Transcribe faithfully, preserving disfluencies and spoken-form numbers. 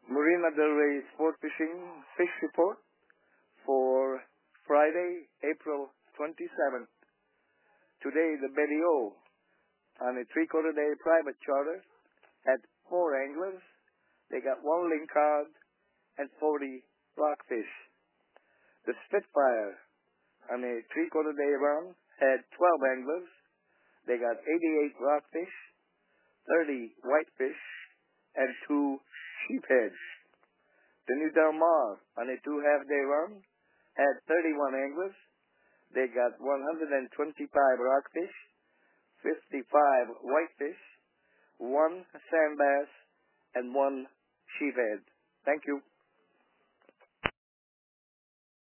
Marina Del Rey Sport Fishing Fish Report for Friday, April twenty-seventh. Today, the Betty O on a three-quarter day private charter had four anglers. They got one lingcod and forty rockfish. The Spitfire on a three-quarter day run had twelve anglers. They got eighty-eight rockfish, thirty whitefish, and two sheepheads. The New Del Mar on a two half-day run had thirty-one anglers. They got one hundred twenty-five rockfish, fifty-five whitefish, one sand bass, and one sheephead. Thank you.